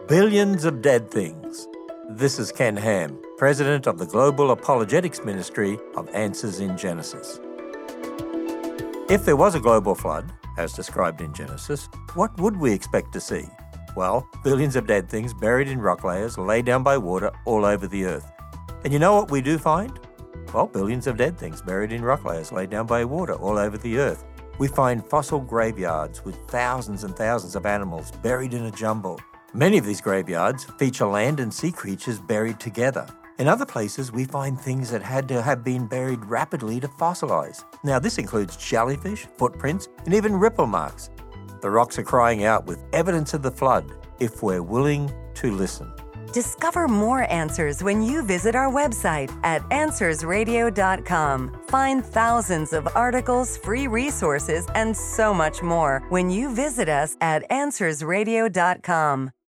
Billions of dead things. This is Ken Ham, President of the Global Apologetics Ministry of Answers in Genesis. If there was a global flood, as described in Genesis, what would we expect to see? Well, billions of dead things buried in rock layers laid down by water all over the earth. And you know what we do find? Well, billions of dead things buried in rock layers laid down by water all over the earth. We find fossil graveyards with thousands and thousands of animals buried in a jumble. Many of these graveyards feature land and sea creatures buried together. In other places, we find things that had to have been buried rapidly to fossilize. Now, this includes jellyfish, footprints, and even ripple marks. The rocks are crying out with evidence of the flood if we're willing to listen. Discover more answers when you visit our website at AnswersRadio.com. Find thousands of articles, free resources, and so much more when you visit us at AnswersRadio.com.